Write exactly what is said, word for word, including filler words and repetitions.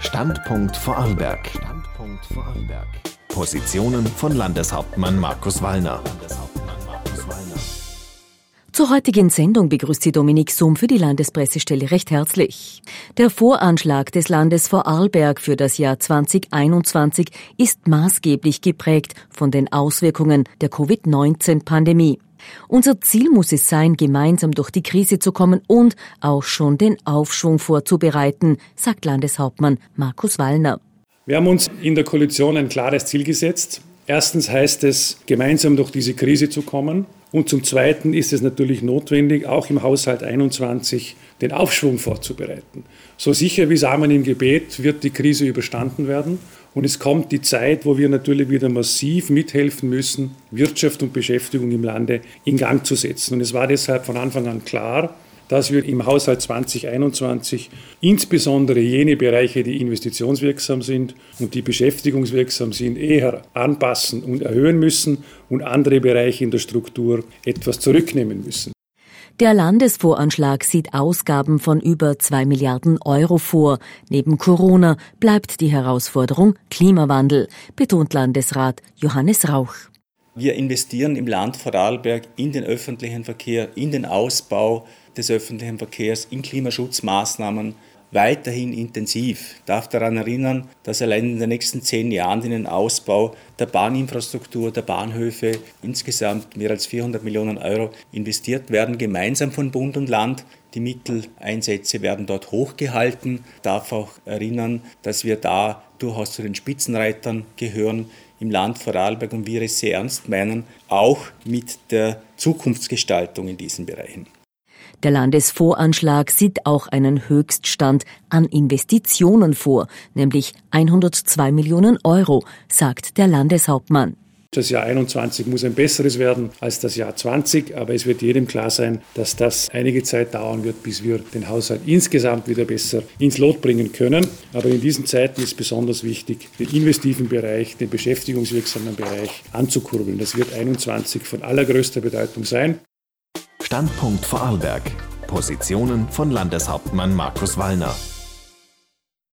Standpunkt Vorarlberg. Standpunkt Vorarlberg. Positionen von Landeshauptmann Markus Wallner. Zur heutigen Sendung begrüßt sie Dominik Summ für die Landespressestelle recht herzlich. Der Voranschlag des Landes Vorarlberg für das Jahr zwanzig einundzwanzig ist maßgeblich geprägt von den Auswirkungen der Covid neunzehn Pandemie. Unser Ziel muss es sein, gemeinsam durch die Krise zu kommen und auch schon den Aufschwung vorzubereiten, sagt Landeshauptmann Markus Wallner. Wir haben uns in der Koalition ein klares Ziel gesetzt. Erstens heißt es, gemeinsam durch diese Krise zu kommen. Und zum Zweiten ist es natürlich notwendig, auch im Haushalt einundzwanzig den Aufschwung vorzubereiten. So sicher wie Samen im Gebet wird die Krise überstanden werden. Und es kommt die Zeit, wo wir natürlich wieder massiv mithelfen müssen, Wirtschaft und Beschäftigung im Lande in Gang zu setzen. Und es war deshalb von Anfang an klar, dass wir im Haushalt zwanzig einundzwanzig insbesondere jene Bereiche, die investitionswirksam sind und die beschäftigungswirksam sind, eher anpassen und erhöhen müssen und andere Bereiche in der Struktur etwas zurücknehmen müssen. Der Landesvoranschlag sieht Ausgaben von über zwei Milliarden Euro vor. Neben Corona bleibt die Herausforderung Klimawandel, betont Landesrat Johannes Rauch. Wir investieren im Land Vorarlberg in den öffentlichen Verkehr, in den Ausbau des öffentlichen Verkehrs, in Klimaschutzmaßnahmen weiterhin intensiv. Ich darf daran erinnern, dass allein in den nächsten zehn Jahren in den Ausbau der Bahninfrastruktur, der Bahnhöfe insgesamt mehr als vierhundert Millionen Euro investiert werden, gemeinsam von Bund und Land. Die Mitteleinsätze werden dort hochgehalten. Ich darf auch erinnern, dass wir da durchaus zu den Spitzenreitern gehören im Land Vorarlberg und wir es sehr ernst meinen, auch mit der Zukunftsgestaltung in diesen Bereichen. Der Landesvoranschlag sieht auch einen Höchststand an Investitionen vor, nämlich hundertzwei Millionen Euro, sagt der Landeshauptmann. Das Jahr einundzwanzig muss ein besseres werden als das Jahr zwanzig, aber es wird jedem klar sein, dass das einige Zeit dauern wird, bis wir den Haushalt insgesamt wieder besser ins Lot bringen können. Aber in diesen Zeiten ist besonders wichtig, den investiven Bereich, den beschäftigungswirksamen Bereich anzukurbeln. Das wird einundzwanzig von allergrößter Bedeutung sein. Standpunkt Vorarlberg. Positionen von Landeshauptmann Markus Wallner.